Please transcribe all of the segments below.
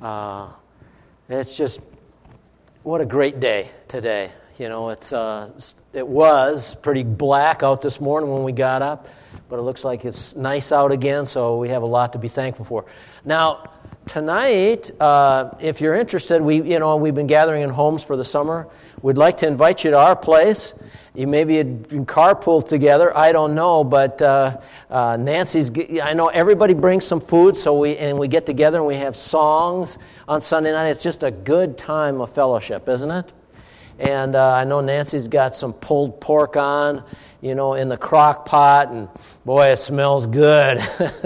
It's just, what a great day today. You know, it was pretty black out this morning when we got up, but it looks like it's nice out again, so we have a lot to be thankful for. Now, tonight, if you're interested, we've been gathering in homes for the summer. We'd like to invite you to our place. You maybe had carpooled together. I don't know, but Nancy's. I know everybody brings some food, so we get together and we have songs on Sunday night. It's just a good time of fellowship, isn't it? And I know Nancy's got some pulled pork on, in the crock pot, and boy, it smells good,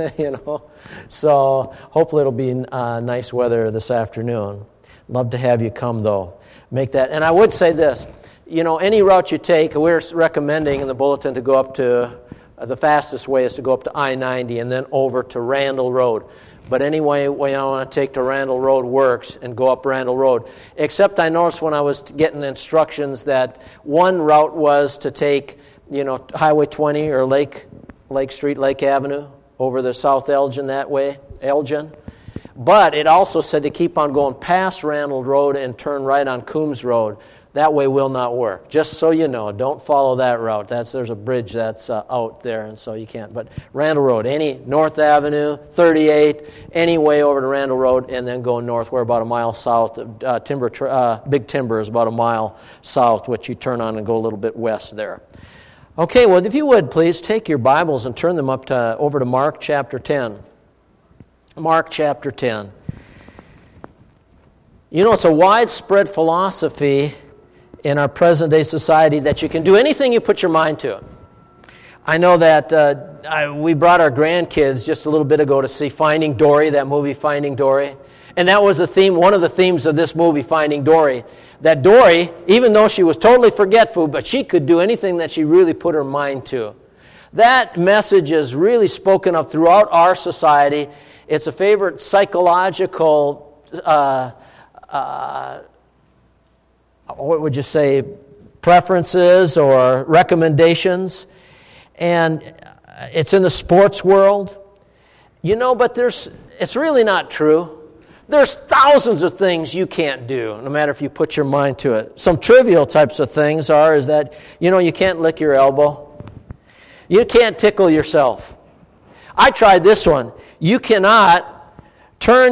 So hopefully it'll be nice weather this afternoon. Love to have you come, though. Make that. And I would say this, any route you take, we're recommending in the bulletin to go up to, the fastest way is to go up to I-90 and then over to Randall Road. But any way I want to take to Randall Road works and go up Randall Road. Except I noticed when I was getting instructions that one route was to take, Highway 20 or Lake Street, Lake Avenue over the South Elgin that way, Elgin. But it also said to keep on going past Randall Road and turn right on Coombs Road. That way will not work. Just so you know, don't follow that route. There's a bridge that's out there, and so you can't. But Randall Road, any North Avenue, 38, any way over to Randall Road, and then go north. We're about a mile south. Big Timber is about a mile south, which you turn on and go a little bit west there. Okay, well, if you would, please take your Bibles and turn them over to Mark chapter 10. Mark chapter 10. It's a widespread philosophy in our present-day society that you can do anything you put your mind to. I know that we brought our grandkids just a little bit ago to see Finding Dory, that movie Finding Dory. And that was one of the themes of this movie, Finding Dory. That Dory, even though she was totally forgetful, but she could do anything that she really put her mind to. That message is really spoken of throughout our society. It's a favorite psychological what would you say, preferences or recommendations. And it's in the sports world. But it's really not true. There's thousands of things you can't do, no matter if you put your mind to it. Some trivial types of things is that, you can't lick your elbow. You can't tickle yourself. I tried this one. You cannot turn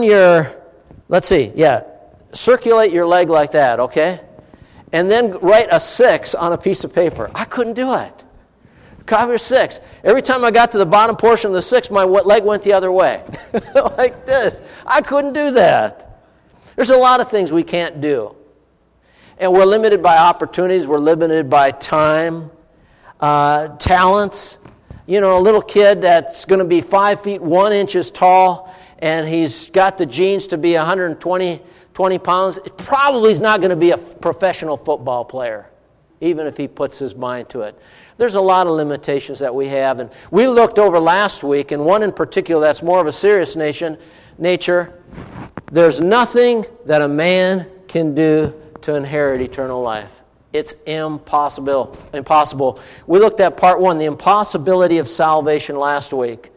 circulate your leg like that, okay? And then write a 6 on a piece of paper. I couldn't do it. Copy 6. Every time I got to the bottom portion of the 6, my leg went the other way. Like this. I couldn't do that. There's a lot of things we can't do. And we're limited by opportunities. We're limited by time, talents. A little kid that's going to be 5 feet 1 inches tall, and he's got the genes to be 120 pounds, it probably is not going to be a professional football player, even if he puts his mind to it. There's a lot of limitations that we have, and we looked over last week, and one in particular that's more of a serious nature. There's nothing that a man can do to inherit eternal life. It's impossible. We looked at part 1, the impossibility of salvation last week.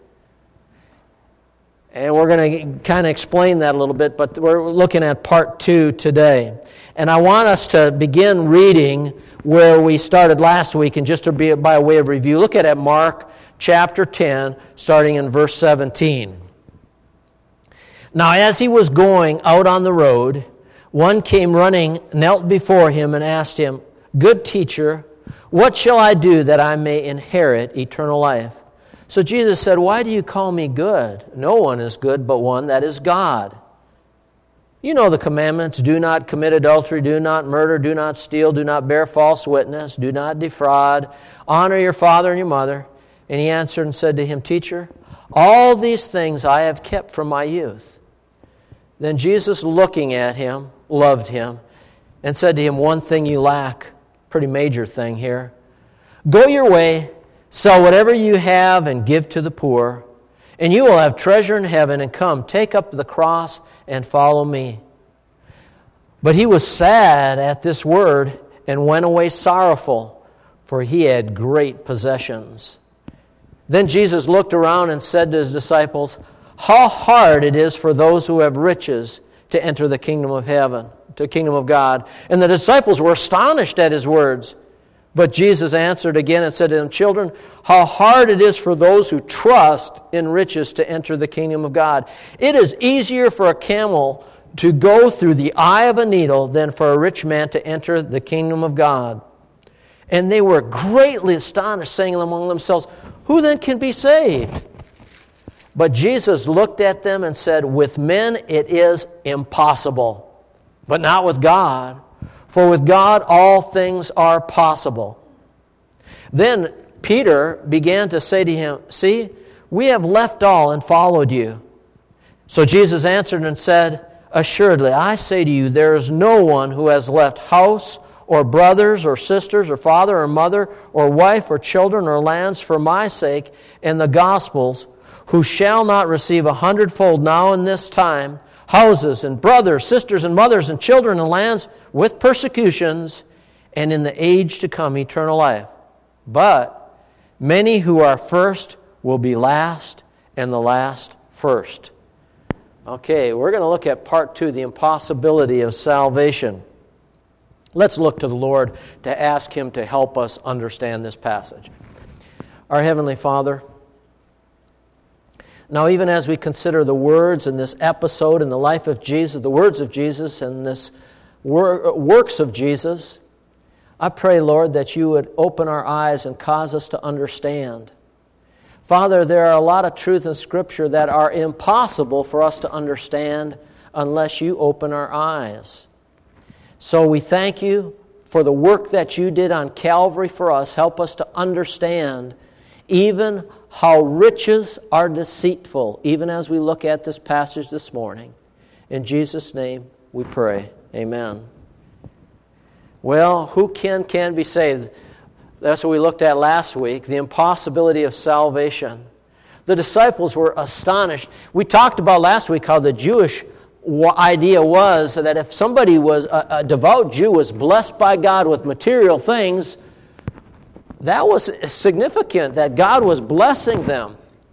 And we're going to kind of explain that a little bit, but we're looking at part 2 today. And I want us to begin reading where we started last week, and just to be by way of review, look at Mark chapter 10, starting in verse 17. Now, as he was going out on the road, one came running, knelt before him, and asked him, "Good teacher, what shall I do that I may inherit eternal life?" So Jesus said, "Why do you call me good? No one is good but one, that is God. You know the commandments: do not commit adultery, do not murder, do not steal, do not bear false witness, do not defraud, honor your father and your mother." And he answered and said to him, "Teacher, all these things I have kept from my youth." Then Jesus, looking at him, loved him, and said to him, "One thing you lack," pretty major thing here. "Go your way, sell whatever you have and give to the poor, and you will have treasure in heaven, and come, take up the cross and follow me." But he was sad at this word and went away sorrowful, for he had great possessions. Then Jesus looked around and said to his disciples, "How hard it is for those who have riches to enter the kingdom of heaven, to the kingdom of God. And the disciples were astonished at his words. But Jesus answered again and said to them, children, how hard it is for those who trust in riches to enter the kingdom of God. It is easier for a camel to go through the eye of a needle than for a rich man to enter the kingdom of God. And they were greatly astonished, saying among themselves, who then can be saved? But Jesus looked at them and said, with men it is impossible, but not with God. For with God all things are possible. Then Peter began to say to him, see, we have left all and followed you. So Jesus answered and said, assuredly, I say to you, there is no one who has left house or brothers or sisters or father or mother or wife or children or lands for my sake and the gospel's, who shall not receive 100-fold now in this time, houses and brothers, sisters and mothers and children and lands with persecutions, and in the age to come eternal life. But many who are first will be last, and the last first. Okay, we're going to look at part 2, the impossibility of salvation. Let's look to the Lord to ask Him to help us understand this passage. Our Heavenly Father, now, even as we consider the words in this episode in the life of Jesus, the words of Jesus and this works of Jesus, I pray, Lord, that you would open our eyes and cause us to understand. Father, there are a lot of truths in Scripture that are impossible for us to understand unless you open our eyes. So we thank you for the work that you did on Calvary for us. Help us to understand even how riches are deceitful, even as we look at this passage this morning. In Jesus' name we pray. Amen. Well, who can be saved? That's what we looked at last week, the impossibility of salvation. The disciples were astonished. We talked about last week how the Jewish idea was that if somebody was a devout Jew was blessed by God with material things, that was significant, that God was blessing them.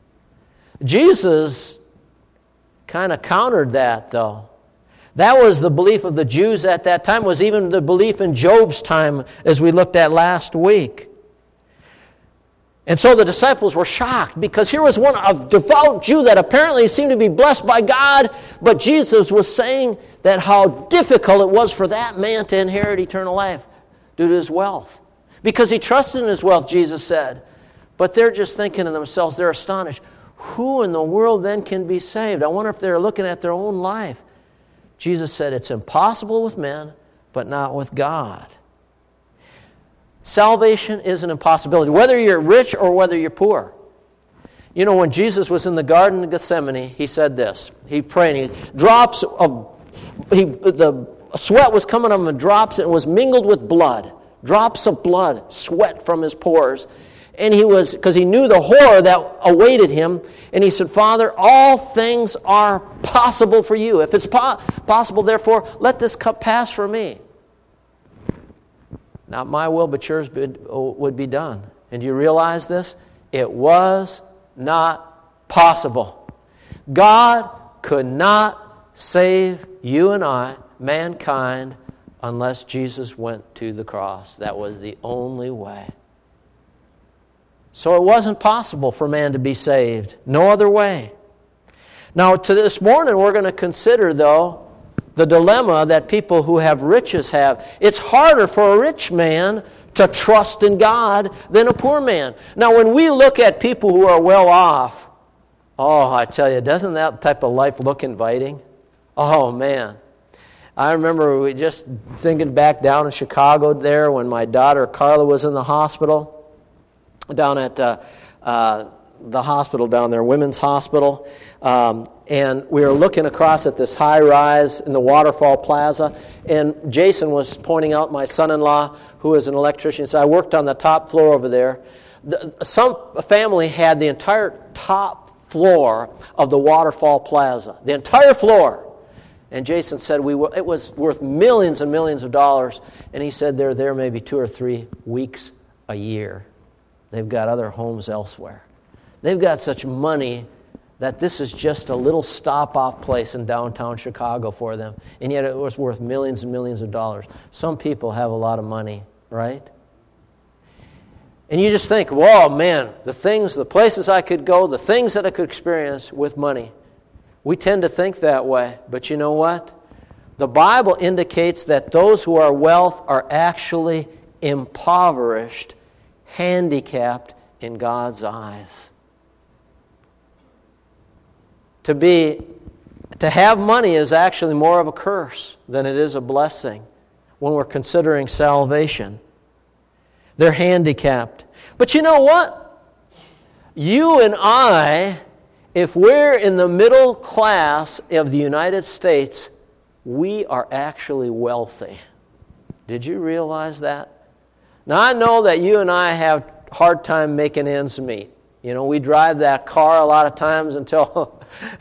Jesus kind of countered that, though. That was the belief of the Jews at that time, was even the belief in Job's time, as we looked at last week. And so the disciples were shocked, because here was a devout Jew that apparently seemed to be blessed by God, but Jesus was saying that how difficult it was for that man to inherit eternal life due to his wealth. Because he trusted in his wealth, Jesus said. But they're just thinking to themselves, they're astonished. Who in the world then can be saved? I wonder if they're looking at their own life. Jesus said, it's impossible with men, but not with God. Salvation is an impossibility, whether you're rich or whether you're poor. You know, when Jesus was in the Garden of Gethsemane, he said this. He prayed, the sweat was coming on him in drops, and it was mingled with blood. Drops of blood, sweat from his pores. And because he knew the horror that awaited him, and he said, Father, all things are possible for you. If it's possible, therefore, let this cup pass from me. Not my will, but yours would be done. And do you realize this? It was not possible. God could not save you and I, mankind, unless Jesus went to the cross. That was the only way. So it wasn't possible for man to be saved. No other way. Now, to this morning, we're going to consider, though, the dilemma that people who have riches have. It's harder for a rich man to trust in God than a poor man. Now, when we look at people who are well off, oh, I tell you, doesn't that type of life look inviting? Oh, man. I remember we just thinking back down in Chicago there when my daughter Carla was in the hospital, down at the hospital down there, Women's Hospital, and we were looking across at this high rise in the Waterfall Plaza, and Jason was pointing out my son-in-law, who is an electrician. So I worked on the top floor over there. Some family had the entire top floor of the Waterfall Plaza, the entire floor. And Jason said it was worth millions and millions of dollars. And he said they're there maybe 2 or 3 weeks a year. They've got other homes elsewhere. They've got such money that this is just a little stop-off place in downtown Chicago for them, and yet it was worth millions and millions of dollars. Some people have a lot of money, right? And you just think, whoa, man, the places I could go, the things that I could experience with money. We tend to think that way, but you know what? The Bible indicates that those who are wealth are actually impoverished, handicapped in God's eyes. To have money is actually more of a curse than it is a blessing when we're considering salvation. They're handicapped. But you know what? You and I, if we're in the middle class of the United States, we are actually wealthy. Did you realize that? Now, I know that you and I have a hard time making ends meet. You know, we drive that car a lot of times until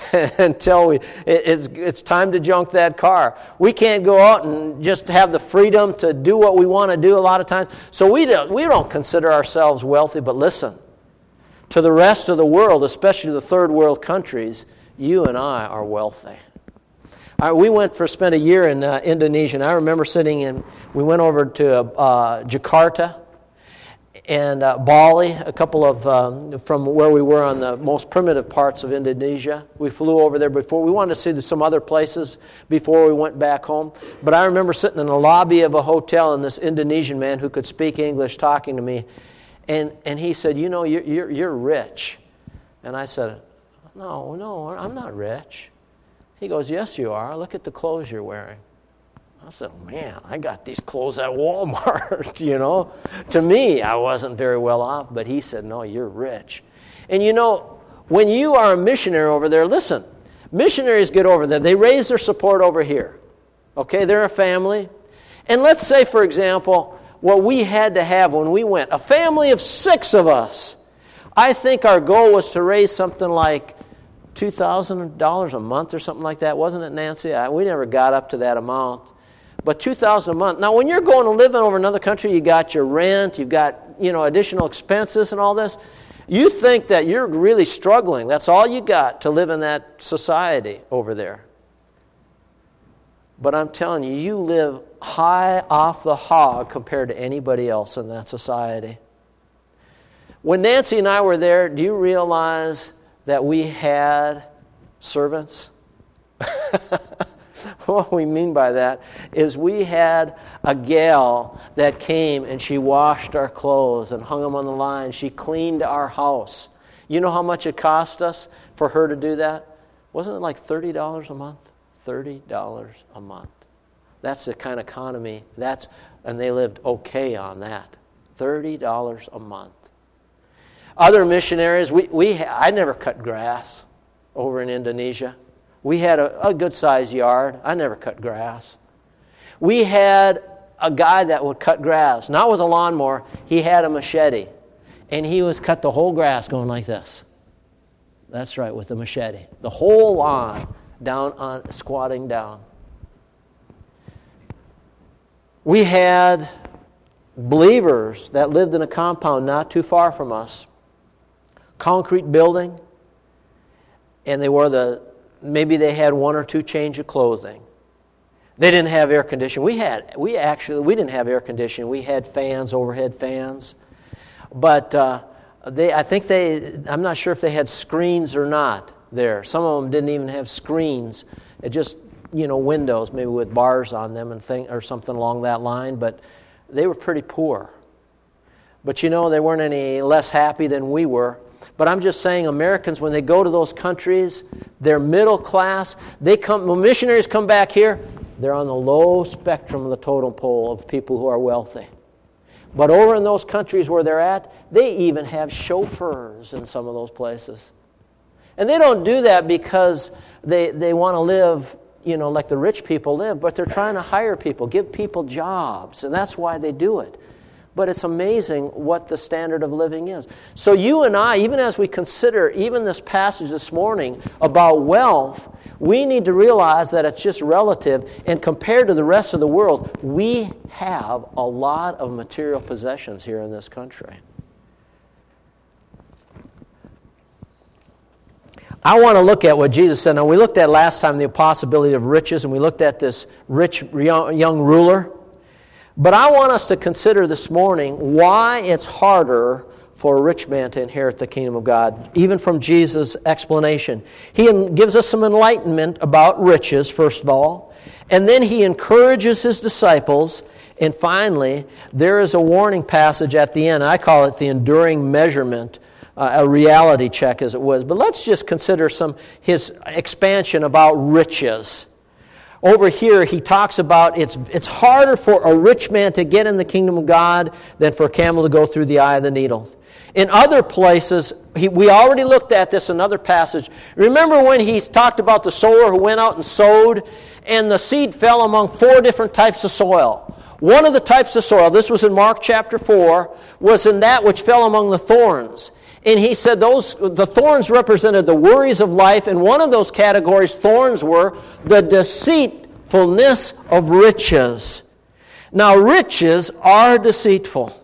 it's time to junk that car. We can't go out and just have the freedom to do what we want to do a lot of times. So we don't consider ourselves wealthy. But listen, to the rest of the world, especially the third world countries, you and I are wealthy. We spent a year in Indonesia, and I remember we went over to Jakarta and Bali, a couple of, from where we were on the most primitive parts of Indonesia. We flew over there before. We wanted to see some other places before we went back home. But I remember sitting in the lobby of a hotel and this Indonesian man who could speak English talking to me. And he said, you know, you're rich. And I said, no, I'm not rich. He goes, yes, you are. Look at the clothes you're wearing. I said, man, I got these clothes at Walmart, you know. To me, I wasn't very well off, but he said, no, you're rich. And you know, when you are a missionary over there, listen, missionaries get over there. They raise their support over here. Okay, they're a family. And let's say, for example, what we had to have when we went, a family of 6 of us. I think our goal was to raise something like $2,000 a month or something like that. Wasn't it, Nancy? We never got up to that amount. But $2,000 a month. Now, when you're going to live over another country, you got your rent, you've got, additional expenses and all this. You think that you're really struggling. That's all you got to live in that society over there. But I'm telling you, you live high off the hog compared to anybody else in that society. When Nancy and I were there, do you realize that we had servants? What we mean by that is we had a gal that came and she washed our clothes and hung them on the line. She cleaned our house. You know how much it cost us for her to do that? Wasn't it like $30 a month? $30 a month. That's the kind of economy. And they lived okay on that. $30 a month. Other missionaries, I never cut grass over in Indonesia. We had a good-sized yard. I never cut grass. We had a guy that would cut grass, not with a lawnmower. He had a machete, and he was cut the whole grass going like this. That's right, with the machete. The whole lawn squatting down. We had believers that lived in a compound not too far from us. Concrete building, and maybe they had 1 or 2 change of clothing. They didn't have air conditioning. We didn't have air conditioning. We had fans, overhead fans. But I'm not sure if they had screens or not there. Some of them didn't even have screens. It just, windows, maybe with bars on them or something along that line. But they were pretty poor. But they weren't any less happy than we were. But I'm just saying, Americans, when they go to those countries, they're middle class. When missionaries come back here, they're on the low spectrum of the totem pole of people who are wealthy. But over in those countries where they're at, they even have chauffeurs in some of those places. And they don't do that because they want to live, like the rich people live, but they're trying to hire people, give people jobs, and that's why they do it. But it's amazing what the standard of living is. So you and I, even as we consider even this passage this morning about wealth, we need to realize that it's just relative. And compared to the rest of the world, we have a lot of material possessions here in this country. I want to look at what Jesus said. Now, we looked at last time the possibility of riches, and we looked at this rich young ruler. But I want us to consider this morning why it's harder for a rich man to inherit the kingdom of God, even from Jesus' explanation. He gives us some enlightenment about riches, first of all, and then he encourages his disciples, and finally, there is a warning passage at the end. I call it the enduring measurement, a reality check as it was. But let's just consider his expansion about riches. Over here, he talks about it's harder for a rich man to get in the kingdom of God than for a camel to go through the eye of the needle. In other places, we already looked at this in another passage. Remember when he talked about the sower who went out and sowed, and the seed fell among 4 different types of soil. One of the types of soil, this was in Mark chapter 4, was in that which fell among the thorns. And he said the thorns represented the worries of life, and one of those categories, thorns, were the deceitfulness of riches. Now, riches are deceitful.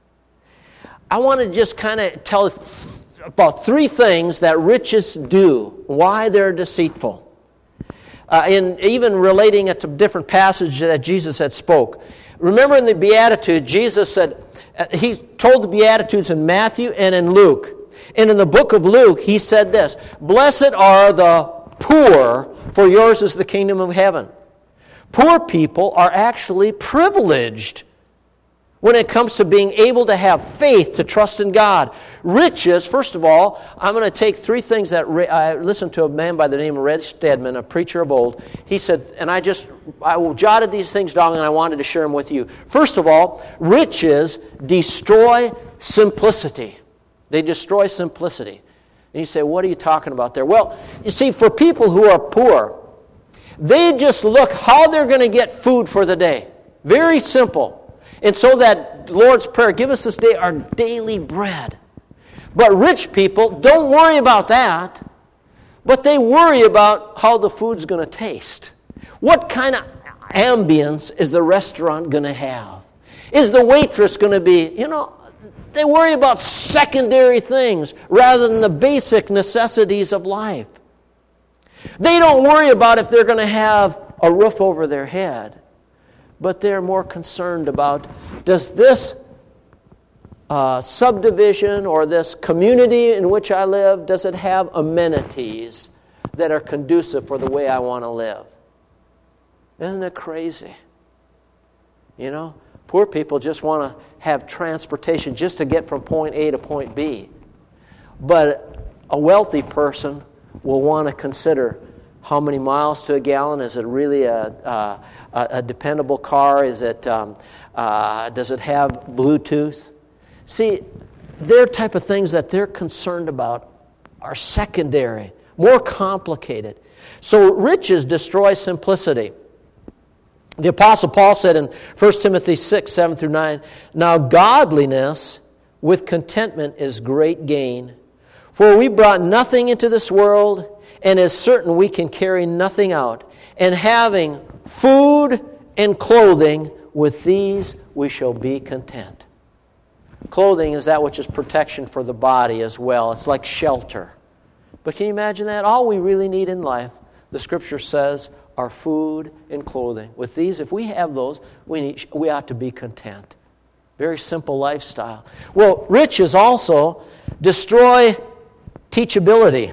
I want to just kind of tell about 3 things that riches do, why they're deceitful. And even relating it to different passages that Jesus had spoke. Remember in the Beatitudes, Jesus said, he told the Beatitudes in Matthew and in Luke. And in the book of Luke, he said this, "Blessed are the poor, for yours is the kingdom of heaven." Poor people are actually privileged when it comes to being able to have faith, to trust in God. Riches, first of all, I'm going to take 3 things that I listened to a man by the name of Red Stedman, a preacher of old. He said, and I jotted these things down and I wanted to share them with you. First of all, riches destroy simplicity. They destroy simplicity. And you say, what are you talking about there? Well, you see, for people who are poor, they just look how they're going to get food for the day. Very simple. And so that Lord's Prayer, give us this day our daily bread. But rich people don't worry about that, but they worry about how the food's going to taste. What kind of ambience is the restaurant going to have? Is the waitress going to be, they worry about secondary things rather than the basic necessities of life. They don't worry about if they're going to have a roof over their head. But they're more concerned about, does this subdivision or this community in which I live, does it have amenities that are conducive for the way I want to live? Isn't it crazy? Poor people just want to have transportation just to get from point A to point B. But a wealthy person will want to consider how many miles to a gallon? Is it really a dependable car? Does it have Bluetooth? See, their type of things that they're concerned about are secondary, more complicated. So riches destroy simplicity. The Apostle Paul said in 1 Timothy 6, 7 through 9, "Now godliness with contentment is great gain. For we brought nothing into this world, and is certain we can carry nothing out. And having food and clothing, with these we shall be content." Clothing is that which is protection for the body as well. It's like shelter. But can you imagine that? All we really need in life, the Scripture says, are food and clothing. With these, if we have those, we ought to be content. Very simple lifestyle. Well, riches also destroy teachability.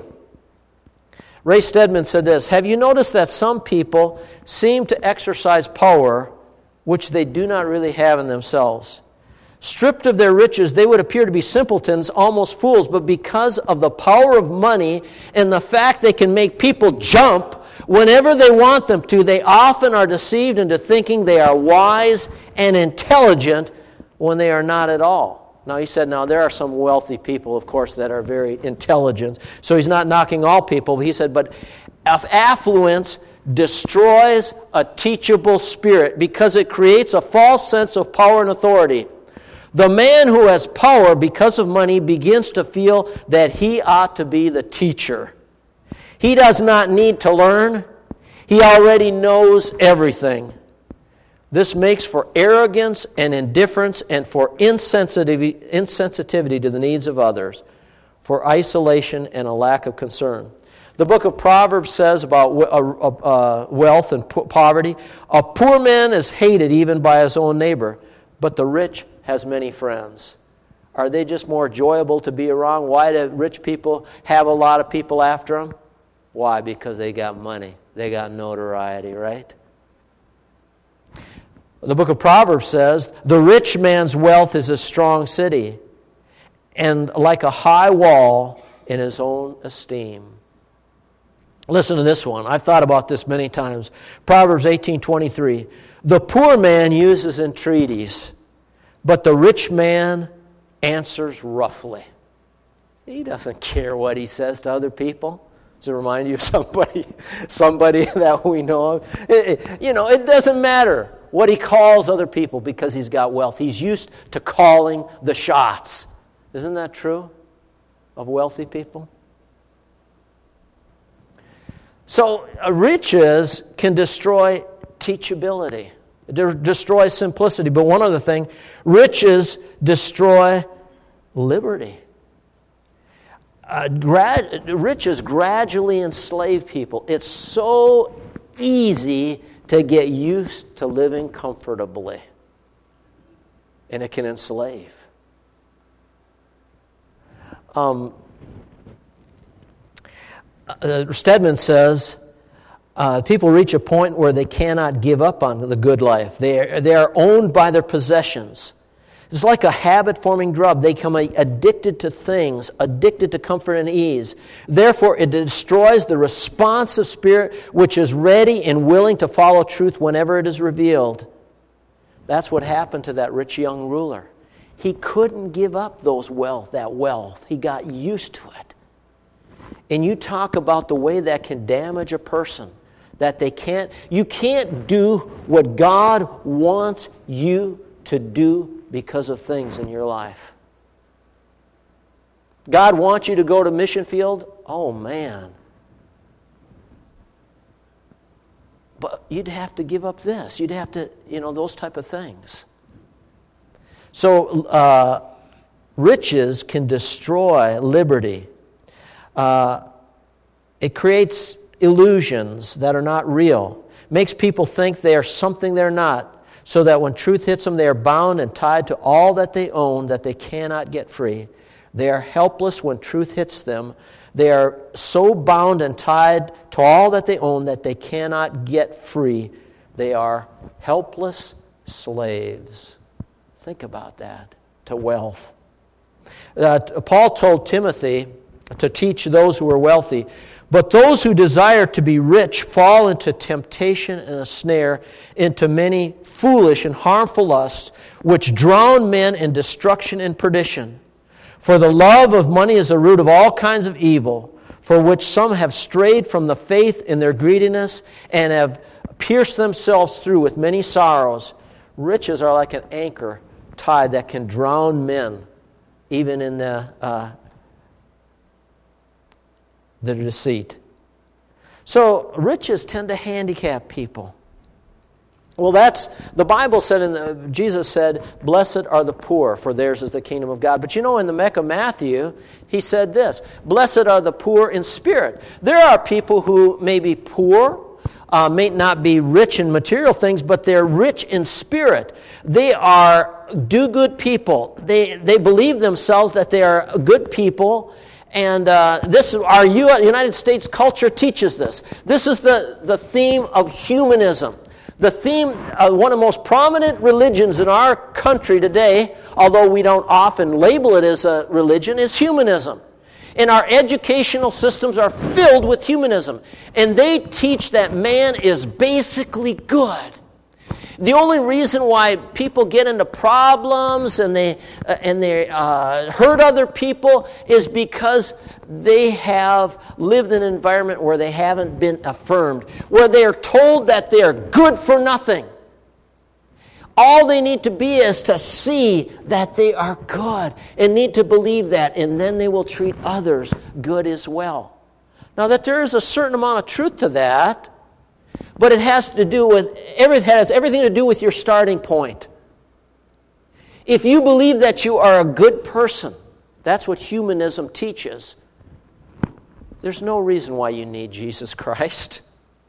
Ray Stedman said this, "Have you noticed that some people seem to exercise power which they do not really have in themselves? Stripped of their riches, they would appear to be simpletons, almost fools, but because of the power of money and the fact they can make people jump whenever they want them to, they often are deceived into thinking they are wise and intelligent when they are not at all." Now, he said, there are some wealthy people, of course, that are very intelligent. So he's not knocking all people. But he said, but affluence destroys a teachable spirit because it creates a false sense of power and authority. The man who has power because of money begins to feel that he ought to be the teacher. He does not need to learn. He already knows everything. This makes for arrogance and indifference and for insensitivity to the needs of others, for isolation and a lack of concern. The book of Proverbs says about wealth and poverty, a poor man is hated even by his own neighbor, but the rich has many friends. Are they just more enjoyable to be around? Why do rich people have a lot of people after them? Why? Because they got money. They got notoriety, right? The book of Proverbs says, the rich man's wealth is a strong city, and like a high wall in his own esteem. Listen to this one. I've thought about this many times. Proverbs 18:23. The poor man uses entreaties, but the rich man answers roughly. He doesn't care what he says to other people. Does it remind you of somebody that we know of? It doesn't matter what he calls other people because he's got wealth. He's used to calling the shots. Isn't that true of wealthy people? So riches can destroy teachability. It destroys simplicity. But one other thing, riches destroy liberty. Riches gradually enslave people. It's so easy to get used to living comfortably. And it can enslave. Stedman says, people reach a point where they cannot give up on the good life. They are owned by their possessions. It's like a habit-forming drug. They become addicted to things, addicted to comfort and ease. Therefore, it destroys the responsive spirit which is ready and willing to follow truth whenever it is revealed. That's what happened to that rich young ruler. He couldn't give up that wealth. He got used to it. And you talk about the way that can damage a person, that you can't do what God wants you to do because of things in your life. God wants you to go to mission field? Oh, man. But you'd have to give up this. You'd have to, those type of things. So, riches can destroy liberty. It creates illusions that are not real. Makes people think they are something they're not, so that when truth hits them, they are bound and tied to all that they own, that they cannot get free. They are helpless when truth hits them. They are so bound and tied to all that they own that they cannot get free. They are helpless slaves. Think about that, to wealth. Paul told Timothy to teach those who are wealthy, but those who desire to be rich fall into temptation and a snare, into many foolish and harmful lusts, which drown men in destruction and perdition. For the love of money is the root of all kinds of evil, for which some have strayed from the faith in their greediness and have pierced themselves through with many sorrows. Riches are like an anchor tide that can drown men, even in the deceit. So riches tend to handicap people. Well, the Bible said, Jesus said, blessed are the poor, for theirs is the kingdom of God. But in the Book of Matthew, he said this, blessed are the poor in spirit. There are people who may be poor, may not be rich in material things, but they're rich in spirit. They are do-good people. They believe themselves that they are good people. And our United States culture teaches this. This is the theme of humanism. The theme, one of the most prominent religions in our country today, although we don't often label it as a religion, is humanism. And our educational systems are filled with humanism. And they teach that man is basically good. The only reason why people get into problems and they hurt other people is because they have lived in an environment where they haven't been affirmed, where they are told that they are good for nothing. All they need to be is to see that they are good and need to believe that, and then they will treat others good as well. Now, that there is a certain amount of truth to that, but it has everything to do with your starting point. If you believe that you are a good person, that's what humanism teaches, There's no reason why you need Jesus Christ.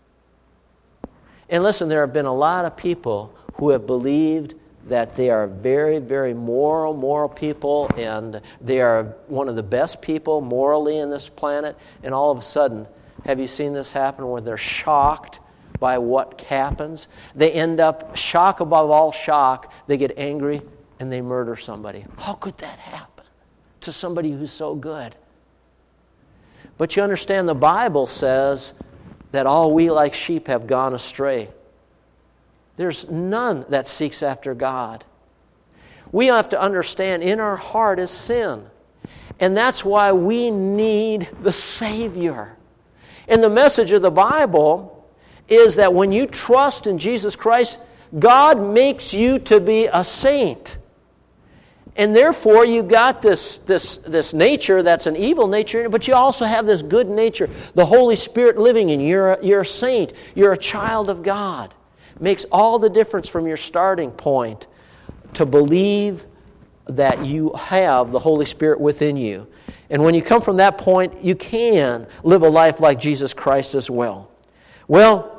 And listen, there have been a lot of people who have believed that they are very, very moral people, and they are one of the best people morally in this planet, and all of a sudden, have you seen this happen where they're shocked by what happens? They end up, shock above all shock, they get angry and they murder somebody. How could that happen to somebody who's so good? But you understand, the Bible says that all we like sheep have gone astray. There's none that seeks after God. We have to understand, in our heart is sin. And that's why we need the Savior. And the message of the Bible is that when you trust in Jesus Christ, God makes you to be a saint. And therefore, you got this nature that's an evil nature, but you also have this good nature, the Holy Spirit living in you. You're a saint. You're a child of God. It makes all the difference from your starting point to believe that you have the Holy Spirit within you. And when you come from that point, you can live a life like Jesus Christ as well. Well,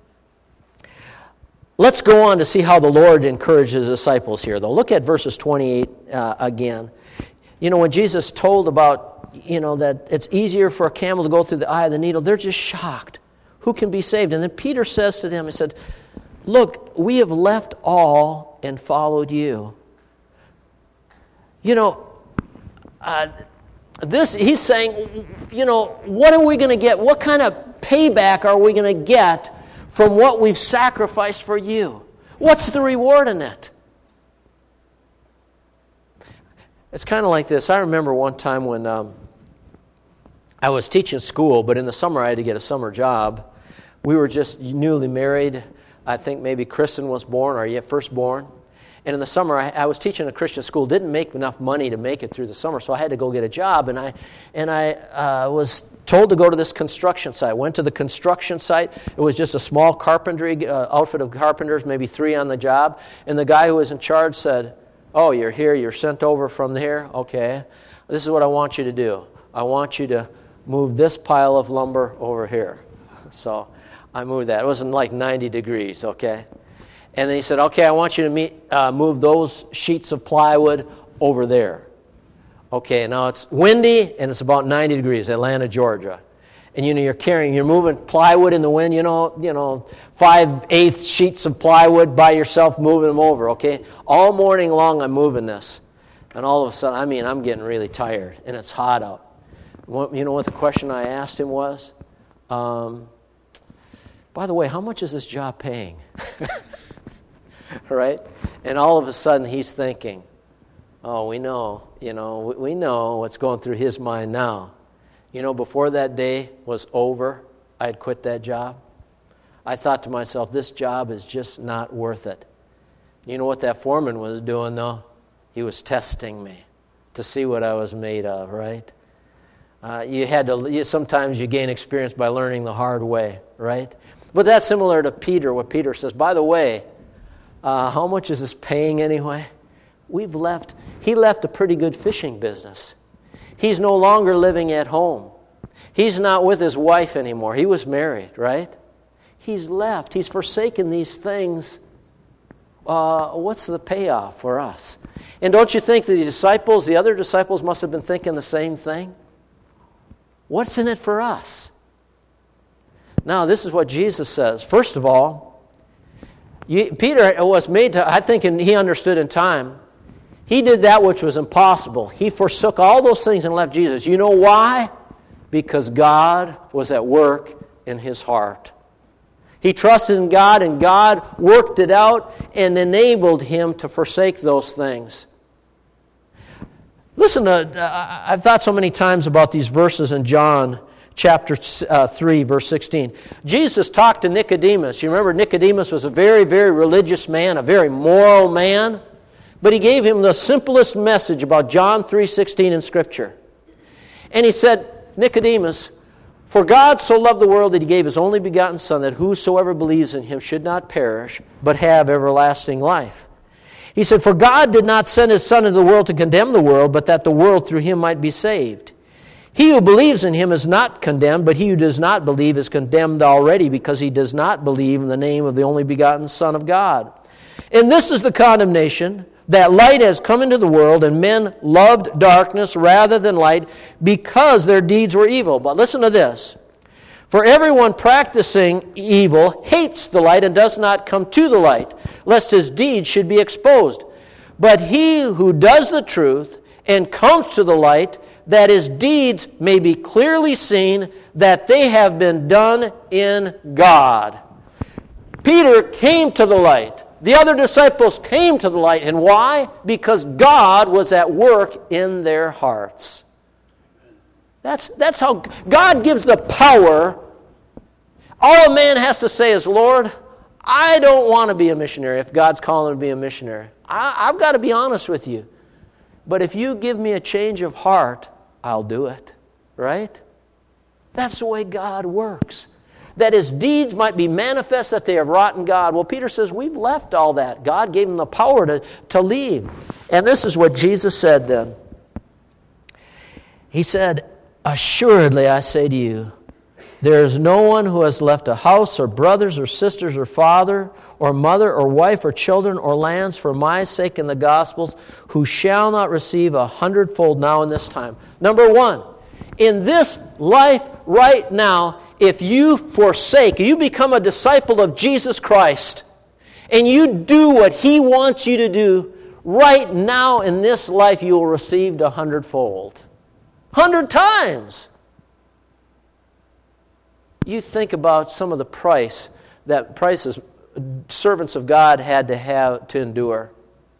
let's go on to see how the Lord encouraged His disciples here, though. Look at verses 28 again. You know, when Jesus told about, that it's easier for a camel to go through the eye of the needle, they're just shocked. Who can be saved? And then Peter says to them, he said, look, we have left all and followed you. He's saying, what are we going to get? What kind of payback are we going to get from what we've sacrificed for you? What's the reward in it? It's kind of like this. I remember one time when I was teaching school, but in the summer I had to get a summer job. We were just newly married. I think maybe Kristen was born, or yet firstborn. And in the summer, I was teaching a Christian school. Didn't make enough money to make it through the summer, so I had to go get a job. And I was told to go to this construction site. Went to the construction site. It was just a small carpentry outfit of carpenters, maybe 3 on the job. And the guy who was in charge said, "Oh, you're here. You're sent over from there. Okay. This is what I want you to do. I want you to move this pile of lumber over here." So I moved that. It wasn't like 90 degrees. Okay. And then he said, "Okay, I want you to move those sheets of plywood over there." Okay, now it's windy and it's about 90 degrees, Atlanta, Georgia. And you're moving plywood in the wind, 5/8 sheets of plywood by yourself, moving them over, okay? All morning long I'm moving this. And all of a sudden, I'm getting really tired and it's hot out. You know what the question I asked him was? By the way, how much is this job paying? Right? And all of a sudden he's thinking, oh, we know what's going through his mind now. Before that day was over, I had quit that job. I thought to myself, this job is just not worth it. You know what that foreman was doing, though? He was testing me to see what I was made of, right? Sometimes you gain experience by learning the hard way, right? But that's similar to Peter, what Peter says. By the way, how much is this paying anyway? He left a pretty good fishing business. He's no longer living at home. He's not with his wife anymore. He was married, right? He's left. He's forsaken these things. What's the payoff for us? And don't you think the other disciples must have been thinking the same thing? What's in it for us? Now, this is what Jesus says. First of all, Peter was made to, I think he understood in time, he did that which was impossible. He forsook all those things and left Jesus. You know why? Because God was at work in his heart. He trusted in God, and God worked it out and enabled him to forsake those things. Listen, I've thought so many times about these verses in John chapter 3, verse 16. Jesus talked to Nicodemus. You remember Nicodemus was a very, very religious man, a very moral man. But he gave him the simplest message about John 3:16 in Scripture. And he said, Nicodemus, for God so loved the world that he gave his only begotten Son, that whosoever believes in him should not perish, but have everlasting life. He said, for God did not send his Son into the world to condemn the world, but that the world through him might be saved. He who believes in him is not condemned, but he who does not believe is condemned already, because he does not believe in the name of the only begotten Son of God. And this is the condemnation, that light has come into the world, and men loved darkness rather than light, because their deeds were evil. But listen to this. For everyone practicing evil hates the light and does not come to the light, lest his deeds should be exposed. But he who does the truth and comes to the light, that his deeds may be clearly seen, that they have been done in God. Peter came to the light. The other disciples came to the light. And why? Because God was at work in their hearts. That's how God gives the power. All a man has to say is, Lord, I don't want to be a missionary if God's calling him to be a missionary. I've got to be honest with you. But if you give me a change of heart, I'll do it. Right? That's the way God works. That his deeds might be manifest, that they have wrought in God. Well, Peter says, we've left all that. God gave him the power to leave. And this is what Jesus said then. He said, assuredly I say to you, there is no one who has left a house or brothers or sisters or father or mother or wife or children or lands for my sake in the Gospels who shall not receive 100-fold now in this time. Number one, in this life right now, if you forsake, you become a disciple of Jesus Christ, and you do what he wants you to do, right now in this life you will receive 100-fold. 100 times! You think about some of the prices servants of God had to have to endure.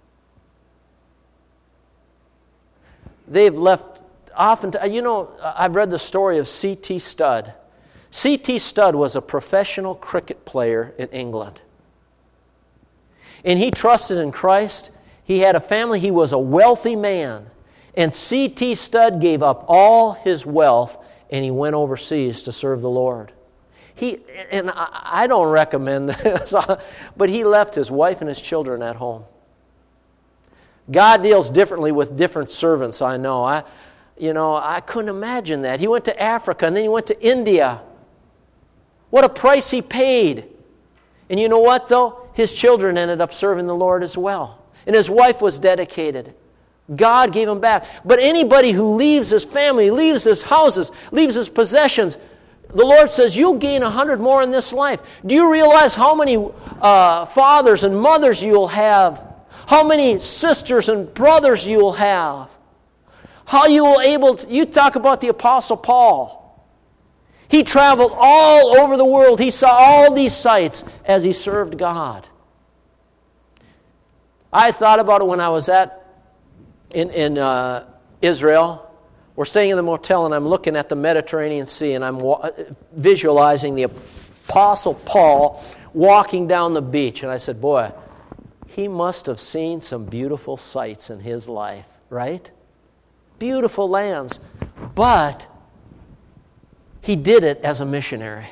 They've left often. I've read the story of C.T. Studd. C.T. Studd was a professional cricket player in England. And he trusted in Christ. He had a family. He was a wealthy man. And C.T. Studd gave up all his wealth and he went overseas to serve the Lord. I don't recommend this, but he left his wife and his children at home. God deals differently with different servants, I know. I couldn't imagine that. He went to Africa and then he went to India. What a price he paid. And you know what, though? His children ended up serving the Lord as well. And his wife was dedicated. God gave him back. But anybody who leaves his family, leaves his houses, leaves his possessions, the Lord says, you'll gain 100 more in this life. Do you realize how many fathers and mothers you'll have? How many sisters and brothers you'll have? How you will able to... You talk about the Apostle Paul. He traveled all over the world. He saw all these sights as he served God. I thought about it when I was in Israel. We're staying in the motel and I'm looking at the Mediterranean Sea and I'm visualizing the Apostle Paul walking down the beach. And I said, boy, he must have seen some beautiful sights in his life, right? Beautiful lands. But he did it as a missionary.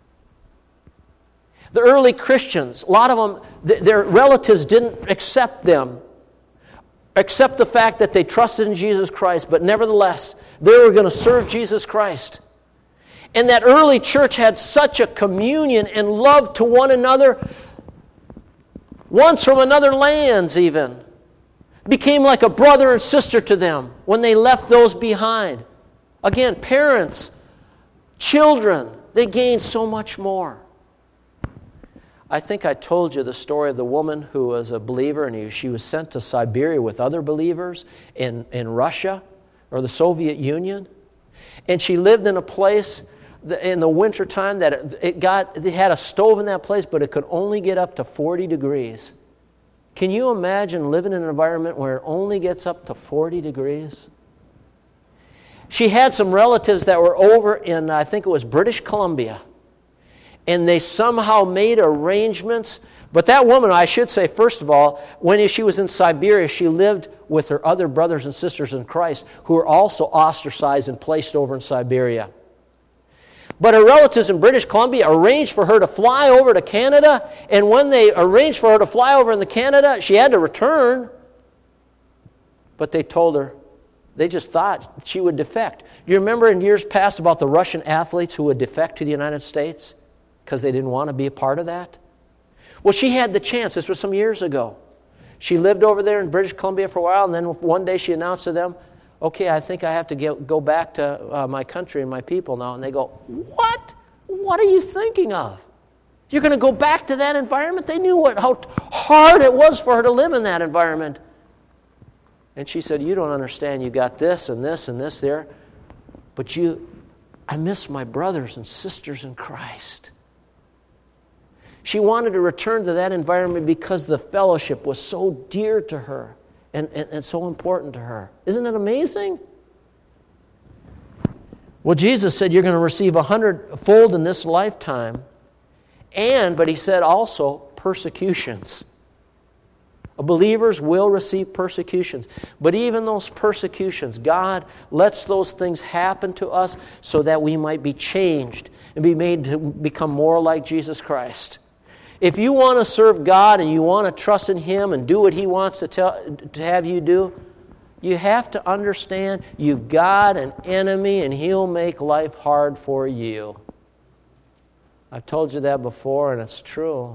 The early Christians, a lot of them, their relatives didn't accept them. Accept the fact that they trusted in Jesus Christ, but nevertheless, they were going to serve Jesus Christ. And that early church had such a communion and love to one another, ones from another lands even. Became like a brother and sister to them when they left those behind. Again, parents, children, they gained so much more. I think I told you the story of the woman who was a believer and she was sent to Siberia with other believers in Russia or the Soviet Union. And she lived in a place in the wintertime that they had a stove in that place, but it could only get up to 40 degrees. Can you imagine living in an environment where it only gets up to 40 degrees? She had some relatives that were over in, I think it was British Columbia. And they somehow made arrangements. But that woman, I should say, first of all, when she was in Siberia, she lived with her other brothers and sisters in Christ who were also ostracized and placed over in Siberia. But her relatives in British Columbia arranged for her to fly over to Canada. And when they arranged for her to fly over in Canada, she had to return. But they told her, They just thought she would defect. You remember in years past about the Russian athletes who would defect to the United States because they didn't want to be a part of that? Well, she had the chance. This was some years ago. She lived over there in British Columbia for a while, and then one day she announced to them, okay, I think I have to go back to my country and my people now. And they go, what? What are you thinking of? You're going to go back to that environment? They knew how hard it was for her to live in that environment. And she said, you don't understand. You got this and this and this there. But I miss my brothers and sisters in Christ. She wanted to return to that environment because the fellowship was so dear to her and so important to her. Isn't it amazing? Well, Jesus said you're going to receive 100-fold in this lifetime. But he said also persecutions. Believers will receive persecutions. But even those persecutions, God lets those things happen to us so that we might be changed and be made to become more like Jesus Christ. If you want to serve God and you want to trust in Him and do what He wants to have you do, you have to understand you've got an enemy and he'll make life hard for you. I've told you that before, and it's true.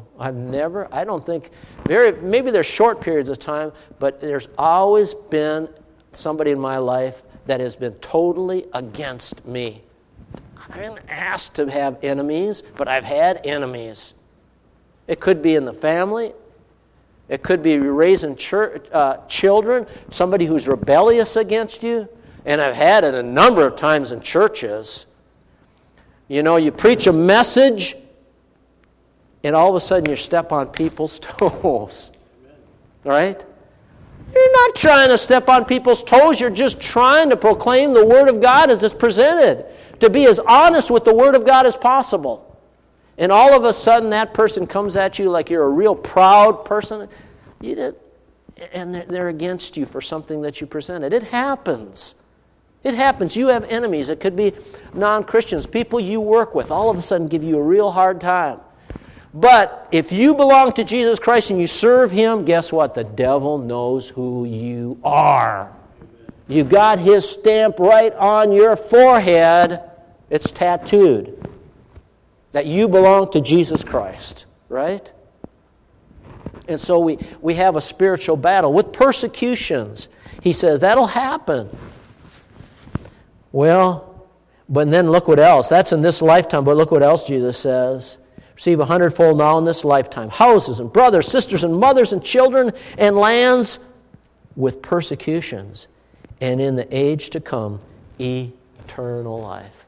Maybe there's short periods of time, but there's always been somebody in my life that has been totally against me. I didn't ask to have enemies, but I've had enemies. It could be in the family. It could be raising children, somebody who's rebellious against you. And I've had it a number of times in churches. You know, you preach a message, and all of a sudden you step on people's toes. Right? You're not trying to step on people's toes. You're just trying to proclaim the Word of God as it's presented. To be as honest with the Word of God as possible. And all of a sudden that person comes at you like you're a real proud person. And they're against you for something that you presented. It happens. It happens. You have enemies. It could be non-Christians, people you work with, all of a sudden give you a real hard time. But if you belong to Jesus Christ and you serve Him, guess what? The devil knows who you are. You got His stamp right on your forehead. It's tattooed. That you belong to Jesus Christ. Right? And so we have a spiritual battle. With persecutions, he says, that'll happen. Well, but then look what else. That's in this lifetime, but look what else Jesus says. Receive 100-fold now in this lifetime. Houses and brothers, sisters and mothers and children and lands with persecutions. And in the age to come, eternal life.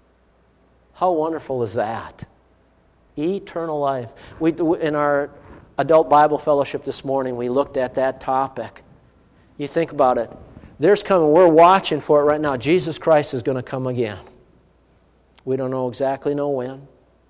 How wonderful is that? Eternal life. In our adult Bible fellowship this morning, we looked at that topic. You think about it. There's coming, we're watching for it right now. Jesus Christ is going to come again. We don't exactly know when.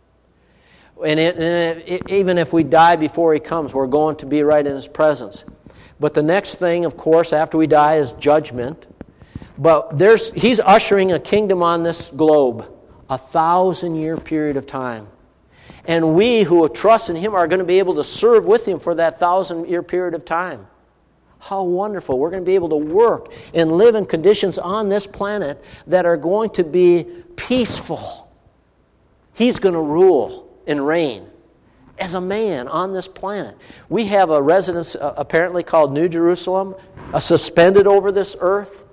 And even if we die before He comes, we're going to be right in His presence. But the next thing, of course, after we die is judgment. But He's ushering a kingdom on this globe, 1,000-year period of time. And we who trust in Him are going to be able to serve with Him for that 1,000-year period of time. How wonderful. We're going to be able to work and live in conditions on this planet that are going to be peaceful. He's going to rule and reign as a man on this planet. We have a residence apparently called New Jerusalem, suspended over this earth.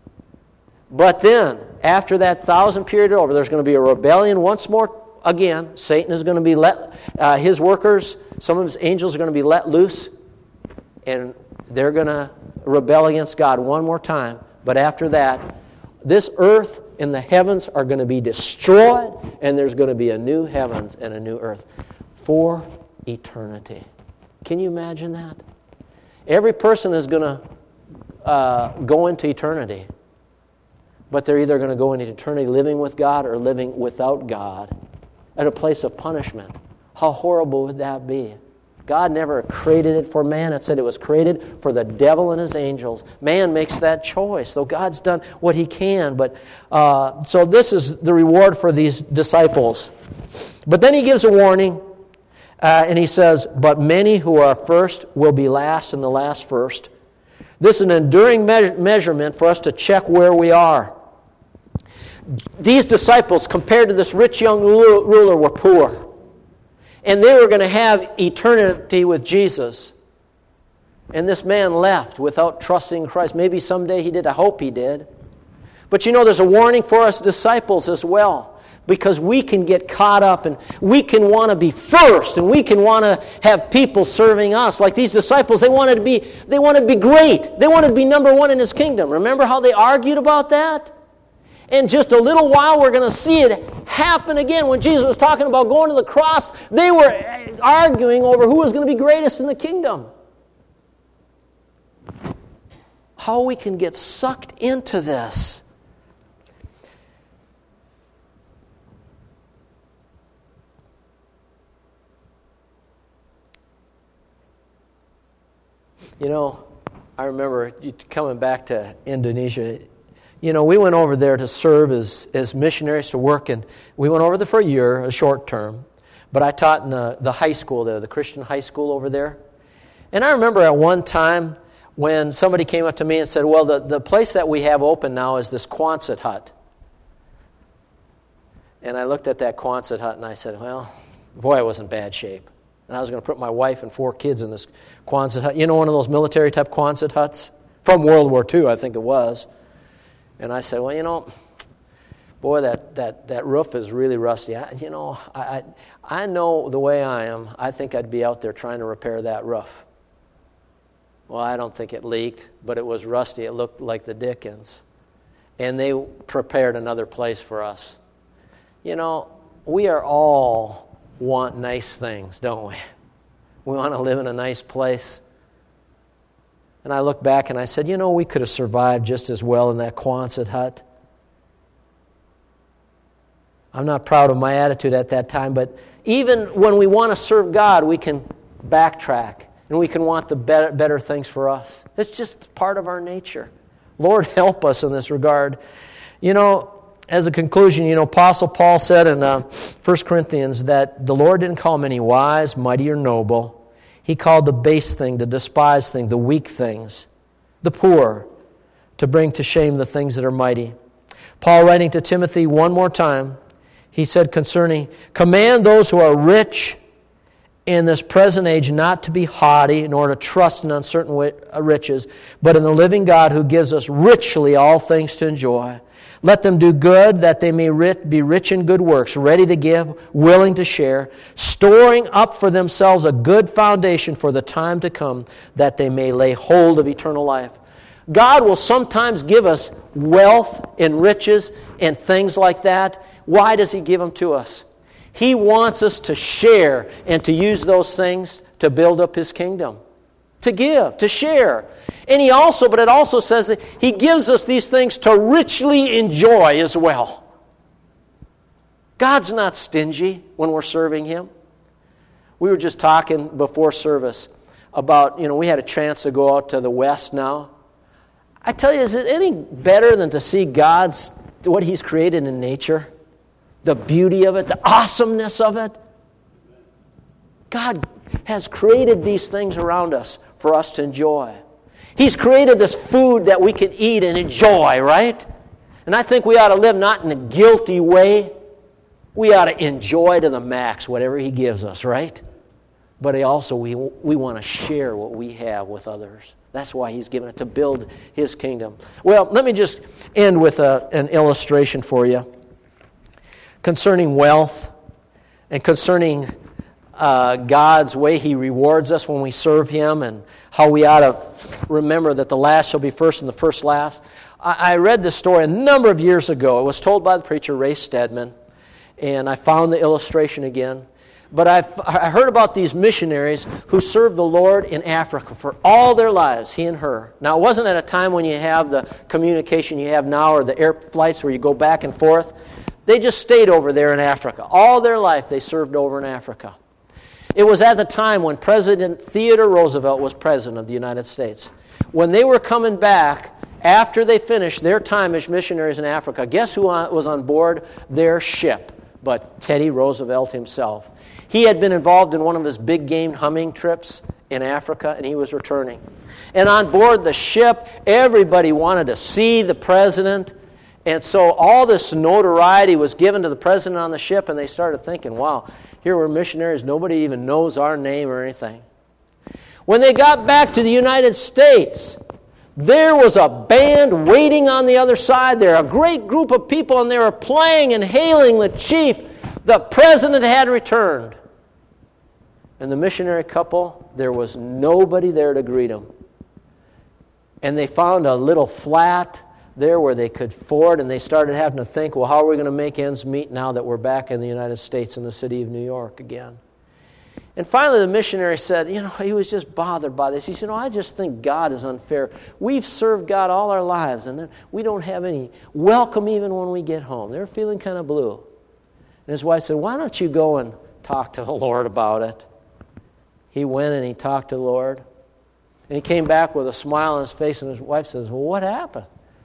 But then, after that 1,000 period over, there's going to be a rebellion once more. Again, Satan is going to be his workers, some of his angels are going to be let loose, and they're going to rebel against God one more time. But after that, this earth and the heavens are going to be destroyed, and there's going to be a new heavens and a new earth for eternity. Can you imagine that? Every person is going to go into eternity, but they're either going to go into eternity living with God or living without God at a place of punishment. How horrible would that be? God never created it for man. It said it was created for the devil and his angels. Man makes that choice, though God's done what He can. But so this is the reward for these disciples. But then He gives a warning, and He says, but many who are first will be last and the last first. This is an enduring measurement for us to check where we are. These disciples, compared to this rich young ruler, were poor. And they were going to have eternity with Jesus. And this man left without trusting Christ. Maybe someday he did. I hope he did. But you know, there's a warning for us disciples as well. Because we can get caught up and we can want to be first. And we can want to have people serving us. Like these disciples, they wanted to be great. They wanted to be number one in His kingdom. Remember how they argued about that? In just a little while, we're going to see it happen again. When Jesus was talking about going to the cross, they were arguing over who was going to be greatest in the kingdom. How we can get sucked into this. You know, I remember coming back to Indonesia. You know, we went over there to serve as missionaries to work, and we went over there for a year, a short term. But I taught in the high school there, the Christian high school over there. And I remember at one time when somebody came up to me and said, well, the place that we have open now is this Quonset hut. And I looked at that Quonset hut and I said, well, boy, I was in bad shape. And I was going to put my wife and 4 kids in this Quonset hut. You know, one of those military-type Quonset huts? From World War II, I think it was. And I said, well, you know, boy, that roof is really rusty. I know the way I am. I think I'd be out there trying to repair that roof. Well, I don't think it leaked, but it was rusty. It looked like the Dickens. And they prepared another place for us. You know, we are all want nice things, don't we? We want to live in a nice place. And I looked back and I said, you know, we could have survived just as well in that Quonset hut. I'm not proud of my attitude at that time, but even when we want to serve God, we can backtrack and we can want the better things for us. It's just part of our nature. Lord, help us in this regard. You know, as a conclusion, you know, Apostle Paul said in 1 Corinthians that the Lord didn't call many wise, mighty, or noble. He called the base thing, the despised thing, the weak things, the poor, to bring to shame the things that are mighty. Paul, writing to Timothy one more time, he said concerning, command those who are rich in this present age not to be haughty, nor to trust in uncertain riches, but in the living God who gives us richly all things to enjoy. Let them do good, that they may be rich in good works, ready to give, willing to share, storing up for themselves a good foundation for the time to come, that they may lay hold of eternal life. God will sometimes give us wealth and riches and things like that. Why does He give them to us? He wants us to share and to use those things to build up His kingdom. To give, to share. And it also says that He gives us these things to richly enjoy as well. God's not stingy when we're serving Him. We were just talking before service about, we had a chance to go out to the West now. I tell you, is it any better than to see what He's created in nature? The beauty of it, the awesomeness of it? God has created these things around us for us to enjoy. He's created this food that we can eat and enjoy, right? And I think we ought to live not in a guilty way. We ought to enjoy to the max whatever He gives us, right? But we want to share what we have with others. That's why He's given it, to build His kingdom. Well, let me just end with an illustration for you concerning wealth and concerning God's way He rewards us when we serve Him, and how we ought to remember that the last shall be first and the first last. I read this story a number of years ago. It was told by the preacher Ray Stedman, and I found the illustration again. But I heard about these missionaries who served the Lord in Africa for all their lives, he and her. Now, it wasn't at a time when you have the communication you have now or the air flights where you go back and forth. They just stayed over there in Africa. All their life they served over in Africa. It was at the time when President Theodore Roosevelt was President of the United States. When they were coming back, after they finished their time as missionaries in Africa, guess who was on board their ship but Teddy Roosevelt himself? He had been involved in one of his big game hunting trips in Africa, and he was returning. And on board the ship, everybody wanted to see the president. And so all this notoriety was given to the president on the ship, and they started thinking, wow, here we're missionaries, nobody even knows our name or anything. When they got back to the United States, there was a band waiting on the other side there, a great group of people, and they were playing and hailing the chief. The president had returned. And the missionary couple, there was nobody there to greet them. And they found a little flat there where they could ford, and they started having to think, well, how are we going to make ends meet now that we're back in the United States in the city of New York again? And finally the missionary said, he was just bothered by this. He said, I just think God is unfair. We've served God all our lives, and then we don't have any welcome even when we get home. They're feeling kind of blue. And his wife said, why don't you go and talk to the Lord about it? He went and he talked to the Lord. And he came back with a smile on his face, and his wife says, well, what happened?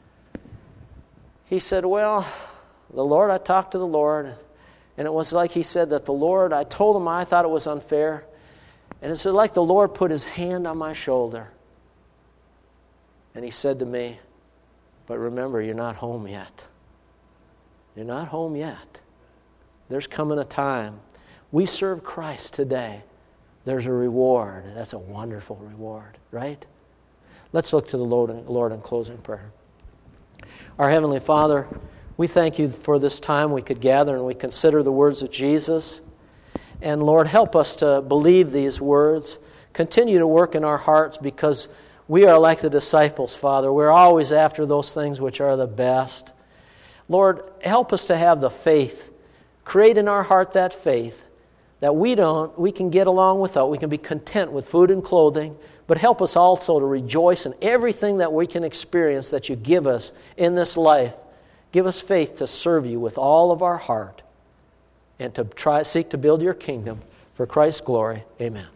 He said, well, I talked to the Lord, and it was like he said that the Lord, I told him I thought it was unfair, and it's like the Lord put his hand on my shoulder. And he said to me, but remember, you're not home yet. You're not home yet. There's coming a time. We serve Christ today. There's a reward. That's a wonderful reward, right? Let's look to the Lord in closing prayer. Our Heavenly Father, we thank you for this time we could gather and we consider the words of Jesus. And Lord, help us to believe these words. Continue to work in our hearts, because we are like the disciples, Father. We're always after those things which are the best. Lord, help us to have the faith. Create in our heart that faith that we can get along without. We can be content with food and clothing, but help us also to rejoice in everything that we can experience that you give us in this life. Give us faith to serve you with all of our heart and to seek to build your kingdom for Christ's glory. Amen.